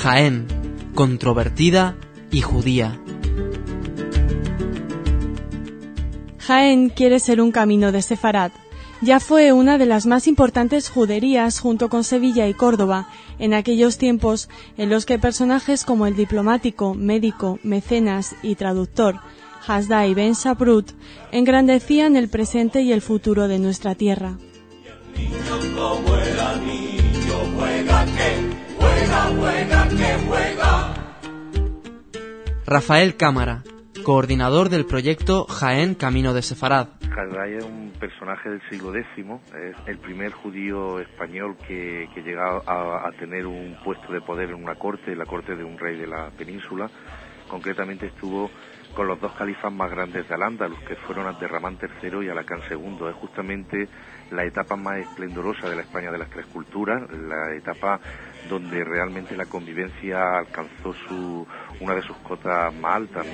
Jaén, controvertida y judía. Jaén quiere ser un camino de Sefarad. Ya fue una de las más importantes juderías junto con Sevilla y Córdoba, en aquellos tiempos en los que personajes como el diplomático, médico, mecenas y traductor Hasdai Ben Saprut engrandecían el presente y el futuro de nuestra tierra. Rafael Cámara, coordinador del proyecto Jaén Camino de Sefarad. Hasdai es un personaje del siglo X, es el primer judío español que llega a tener un puesto de poder en una corte, la corte de un rey de la península. Concretamente estuvo con los dos califas más grandes de Al-Ándalus, que fueron Abderramán III y Alacán II. Es justamente la etapa más esplendorosa de la España de las tres culturas, la etapa donde realmente la convivencia alcanzó una de sus cotas más altas.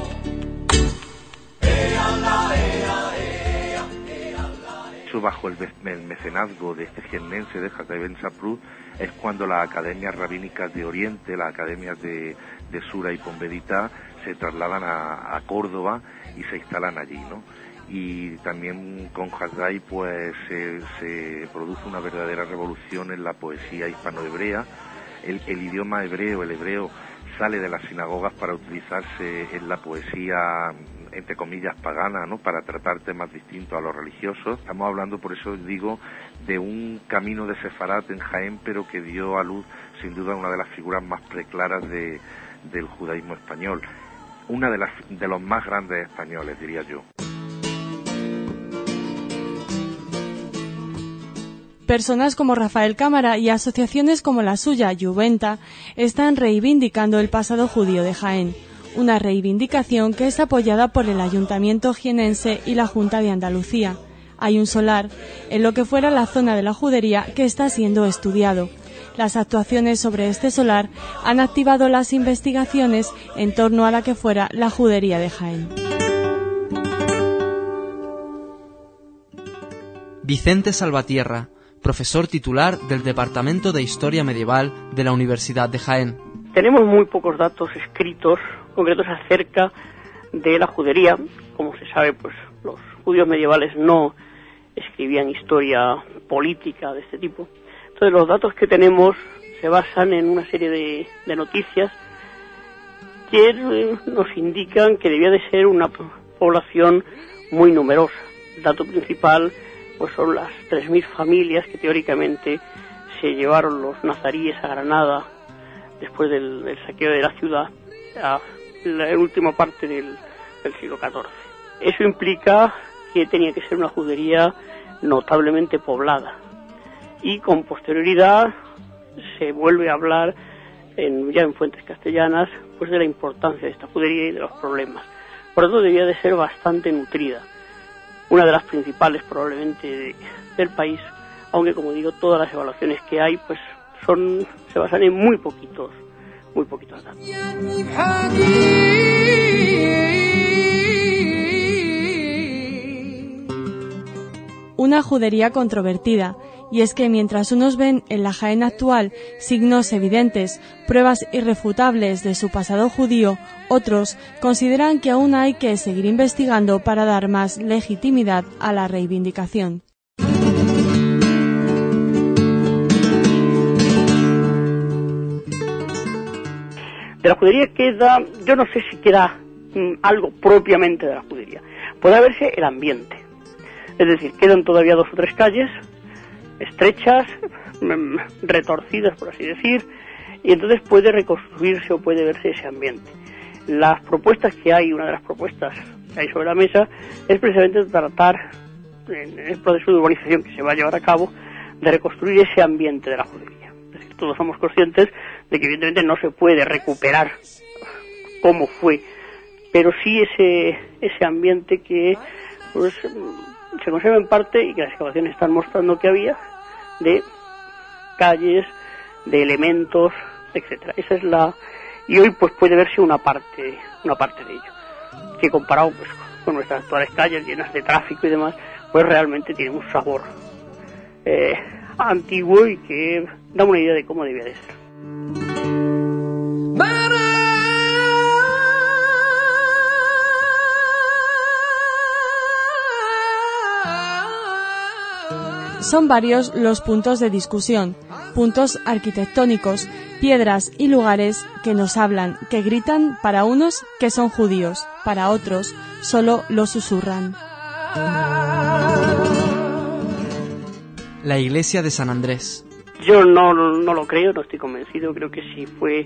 Bajo el mecenazgo de este jiennense de Hasdai Ben Saprut es cuando las academias rabínicas de Oriente, las academias de Sura y Ponbedita, se trasladan a Córdoba y se instalan allí, ¿no? Y también con Hasdai pues se produce una verdadera revolución en la poesía hispanohebrea. El idioma hebreo, el hebreo, sale de las sinagogas para utilizarse en la poesía, entre comillas, pagana, ¿no?, para tratar temas distintos a los religiosos. Estamos hablando, por eso digo, de un camino de Sefarad en Jaén, pero que dio a luz, sin duda, una de las figuras más preclaras del judaísmo español. Una de los más grandes españoles, diría yo. Personas como Rafael Cámara y asociaciones como la suya, Juventa, están reivindicando el pasado judío de Jaén, una reivindicación que es apoyada por el Ayuntamiento jienense y la Junta de Andalucía. Hay un solar, en lo que fuera la zona de la judería, que está siendo estudiado. Las actuaciones sobre este solar han activado las investigaciones en torno a la que fuera la judería de Jaén. Vicente Salvatierra, profesor titular del Departamento de Historia Medieval de la Universidad de Jaén. Tenemos muy pocos datos escritos, concretos acerca de la judería. Como se sabe, pues los judíos medievales no escribían historia política de este tipo. Entonces los datos que tenemos se basan en una serie de noticias que nos indican que debía de ser una población muy numerosa. El dato principal pues son las 3.000 familias que teóricamente se llevaron los nazaríes a Granada después del saqueo de la ciudad a la última parte del siglo XIV. Eso implica que tenía que ser una judería notablemente poblada, y con posterioridad se vuelve a hablar ya en fuentes castellanas pues de la importancia de esta judería y de los problemas. Por lo tanto, debía de ser bastante nutrida, una de las principales probablemente del país, aunque, como digo, todas las evaluaciones que hay pues se basan en muy poquitos datos. Una judería controvertida, y es que mientras unos ven en la Jaén actual signos evidentes, pruebas irrefutables de su pasado judío, otros consideran que aún hay que seguir investigando para dar más legitimidad a la reivindicación. De la judería queda, yo no sé si queda algo propiamente de la judería. Puede verse el ambiente. Es decir, quedan todavía 2 o 3 calles estrechas, retorcidas, por así decir, y entonces puede reconstruirse o puede verse ese ambiente. Las propuestas que hay, una de las propuestas que hay sobre la mesa, es precisamente tratar, en el proceso de urbanización que se va a llevar a cabo, de reconstruir ese ambiente de la judería. Es decir, todos somos conscientes de que evidentemente no se puede recuperar como fue, pero sí ese ambiente que pues se conserva en parte, y que las excavaciones están mostrando que había, de calles, de elementos, etcétera. Esa es y hoy pues puede verse una parte de ello, que comparado pues con nuestras actuales calles llenas de tráfico y demás, pues realmente tiene un sabor antiguo y que da una idea de cómo debía de ser. Son varios los puntos de discusión, puntos arquitectónicos, piedras y lugares que nos hablan, que gritan para unos que son judíos, para otros solo lo susurran. La iglesia de San Andrés. Yo no lo creo, no estoy convencido. Creo que sí fue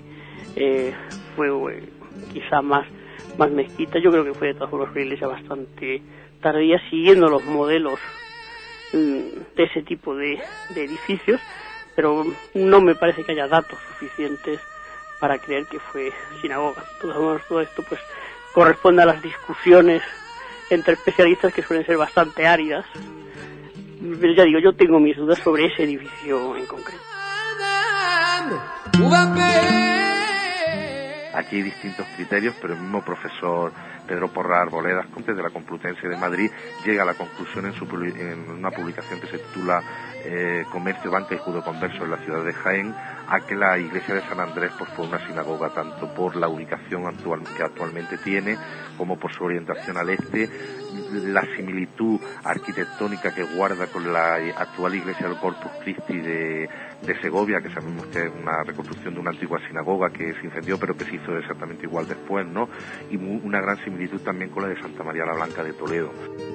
quizá más mezquita. Yo creo que fue de todas formas una iglesia bastante tardía, siguiendo los modelos de ese tipo de edificios, pero no me parece que haya datos suficientes para creer que fue sinagoga. Todo esto pues corresponde a las discusiones entre especialistas, que suelen ser bastante áridas. Pero ya digo, yo tengo mis dudas sobre ese edificio en concreto. Aquí hay distintos criterios, pero el mismo profesor Pedro Porra Arboledas, de la Complutense de Madrid, llega a la conclusión en una publicación que se titula Comercio, Banca y Judeoconverso en la ciudad de Jaén, a que la iglesia de San Andrés pues fue una sinagoga, tanto por la ubicación que actualmente tiene, como por su orientación al este, la similitud arquitectónica que guarda con la actual iglesia del Corpus Christi de Segovia, que sabemos que es una reconstrucción de una antigua sinagoga que se incendió, pero que se hizo exactamente igual después, ¿no? Y una gran similitud también con la de Santa María la Blanca de Toledo.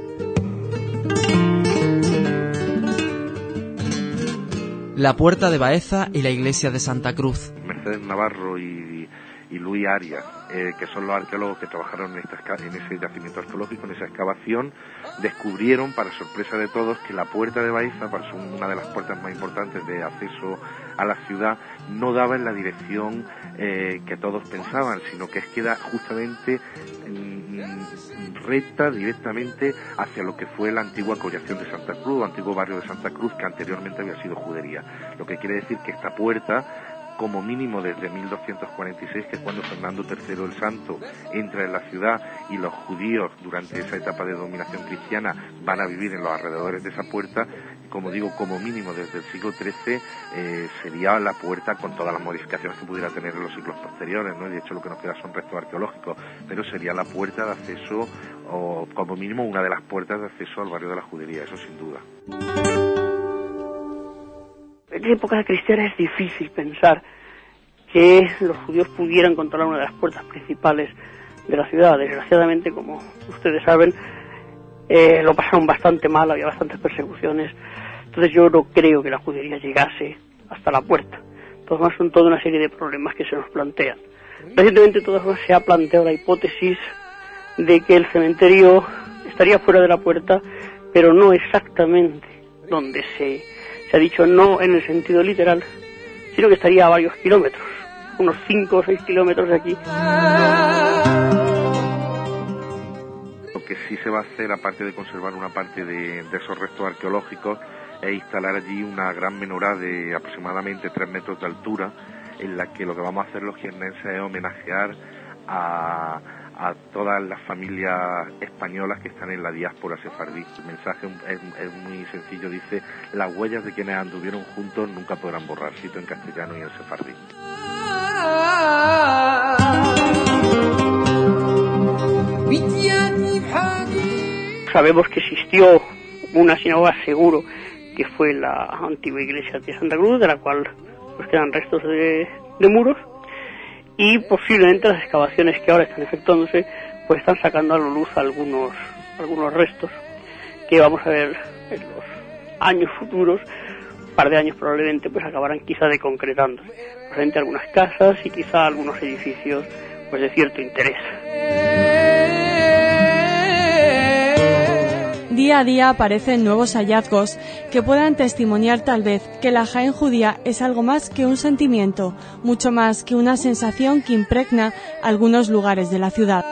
La Puerta de Baeza y la iglesia de Santa Cruz. Mercedes Navarro y Luis Arias, que son los arqueólogos que trabajaron en ese yacimiento arqueológico, en esa excavación, descubrieron, para sorpresa de todos, que la Puerta de Baeza, una de las puertas más importantes de acceso a la ciudad, no daba en la dirección que todos pensaban, sino que da justamente recta directamente hacia lo que fue la antigua collación de Santa Cruz, antiguo barrio de Santa Cruz, que anteriormente había sido judería. Lo que quiere decir que esta puerta, como mínimo desde 1246, que es cuando Fernando III el Santo entra en la ciudad y los judíos durante esa etapa de dominación cristiana van a vivir en los alrededores de esa puerta, como digo, como mínimo desde el siglo XIII sería la puerta con todas las modificaciones que pudiera tener en los siglos posteriores, ¿no? Y de hecho lo que nos queda son restos arqueológicos, pero sería la puerta de acceso, o como mínimo una de las puertas de acceso al barrio de la judería, eso sin duda. En época cristiana es difícil pensar que los judíos pudieran controlar una de las puertas principales de la ciudad. Desgraciadamente, como ustedes saben, lo pasaron bastante mal, había bastantes persecuciones. Entonces yo no creo que la judería llegase hasta la puerta. Todos son toda una serie de problemas que se nos plantean. Recientemente se ha planteado la hipótesis de que el cementerio estaría fuera de la puerta, pero no exactamente donde se ha dicho, no en el sentido literal, sino que estaría a varios kilómetros, unos 5 o 6 kilómetros de aquí. Lo que sí se va a hacer, aparte de conservar una parte de esos restos arqueológicos, es instalar allí una gran menorá de aproximadamente 3 metros de altura, en la que lo que vamos a hacer los jiennenses es homenajear a todas las familias españolas que están en la diáspora sefardí. El mensaje es muy sencillo, dice: las huellas de quienes anduvieron juntos nunca podrán borrar, cito en castellano y en sefardí. Sabemos que existió una sinagoga, seguro, que fue la antigua iglesia de Santa Cruz, de la cual pues quedan restos de muros, y posiblemente las excavaciones que ahora están efectuándose pues están sacando a la luz algunos restos que vamos a ver en los años futuros, un par de años probablemente, pues acabarán quizá de concretándose frente a algunas casas y quizá algunos edificios pues de cierto interés. Día a día aparecen nuevos hallazgos que puedan testimoniar tal vez que la Jaén judía es algo más que un sentimiento, mucho más que una sensación que impregna algunos lugares de la ciudad.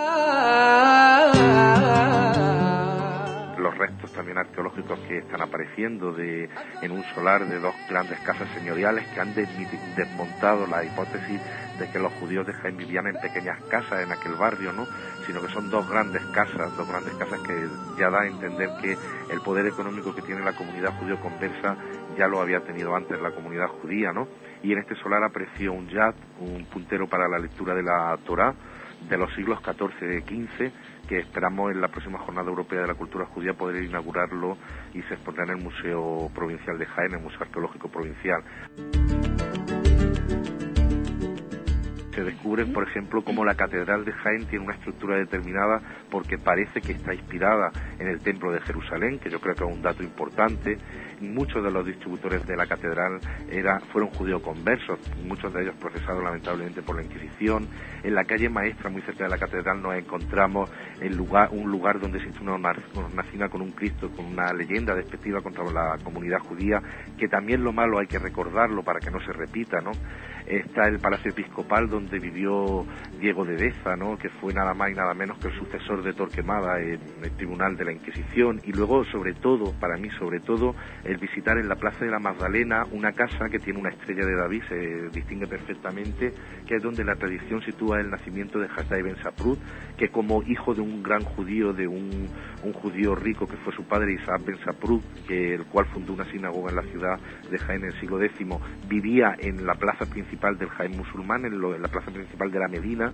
Los restos también arqueológicos que están apareciendo en un solar de 2 grandes casas señoriales que han desmontado la hipótesis de que los judíos de Jaén vivían en pequeñas casas en aquel barrio, ¿no? Sino que son 2 grandes casas que ya da a entender que el poder económico que tiene la comunidad judío-conversa ya lo había tenido antes la comunidad judía, ¿no? Y en este solar apareció un yad, un puntero para la lectura de la Torá, de los siglos XIV y XV, que esperamos en la próxima Jornada Europea de la Cultura Judía poder inaugurarlo y se expondrá en el Museo Provincial de Jaén, el Museo Arqueológico Provincial. Se descubre, por ejemplo, cómo la Catedral de Jaén tiene una estructura determinada porque parece que está inspirada en el Templo de Jerusalén, que yo creo que es un dato importante. Muchos de los distributores de la catedral fueron judeoconversos, muchos de ellos procesados lamentablemente por la Inquisición. En la calle Maestra, muy cerca de la catedral, nos encontramos un lugar donde existe una hornacina con un Cristo, con una leyenda despectiva contra la comunidad judía, que también lo malo hay que recordarlo para que no se repita, ¿no? Está el Palacio Episcopal, donde vivió Diego de Deza, ¿no?, que fue nada más y nada menos que el sucesor de Torquemada en el Tribunal de la Inquisición. Y luego, sobre todo, para mí, el visitar en la Plaza de la Magdalena una casa que tiene una estrella de David, se distingue perfectamente, que es donde la tradición sitúa el nacimiento de Hasdai Ben Saprut, que como hijo de un gran judío, de un judío rico que fue su padre, Isaac Ben Saprut, el cual fundó una sinagoga en la ciudad de Jaén en el siglo X, vivía en la plaza principal del Jaén musulmán, en la plaza principal de la Medina.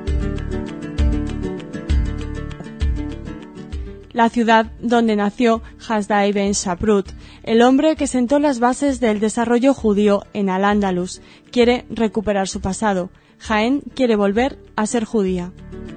La ciudad donde nació Hasdai Ben Saprut, el hombre que sentó las bases del desarrollo judío en Al-Ándalus, quiere recuperar su pasado. Jaén quiere volver a ser judía.